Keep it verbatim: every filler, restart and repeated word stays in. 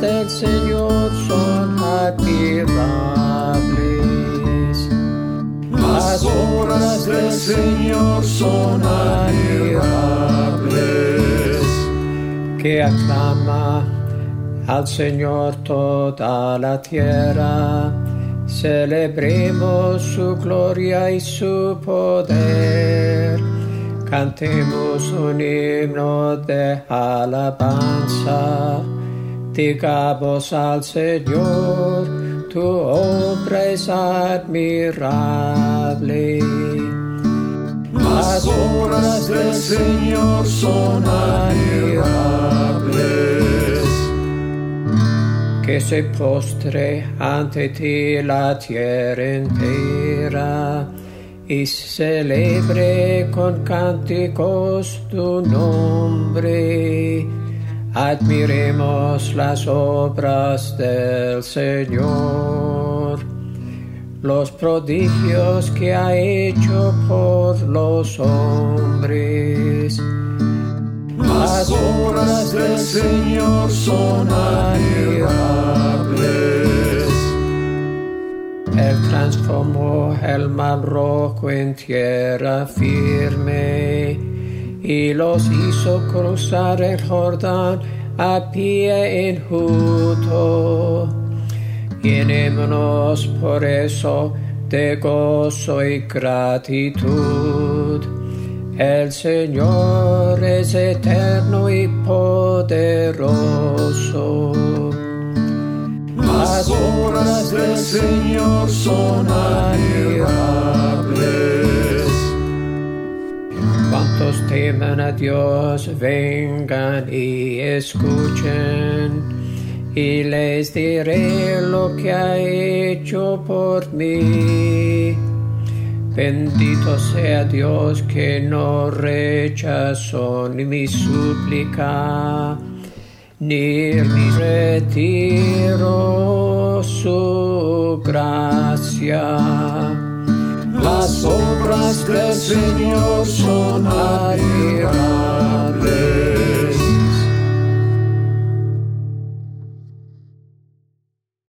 del Señor son admirables. Las obras del Señor son admirables. Que aclama al Señor toda la tierra. Celebremos su gloria y su poder. Cantemos un himno de alabanza. Digamos al Señor, tu obra es admirable. Las obras del Señor son admirables. Que se postre ante ti la tierra entera y celebre con cánticos tu nombre. Admiremos las obras del Señor, los prodigios que ha hecho por los hombres. Las obras del Señor son admirables. Él transformó el mar rojo en tierra firme y los hizo cruzar el Jordán a pie enjuto. Llenémonos por eso de gozo y gratitud. El Señor es eterno y poderoso. Las obras del Señor son admirables. Cuantos temen a Dios, vengan y escuchen, y les diré lo que ha hecho por mí. Bendito sea Dios que no rechazó ni mi súplica, ni mi retiro su gracia. Las obras del Señor son admirables.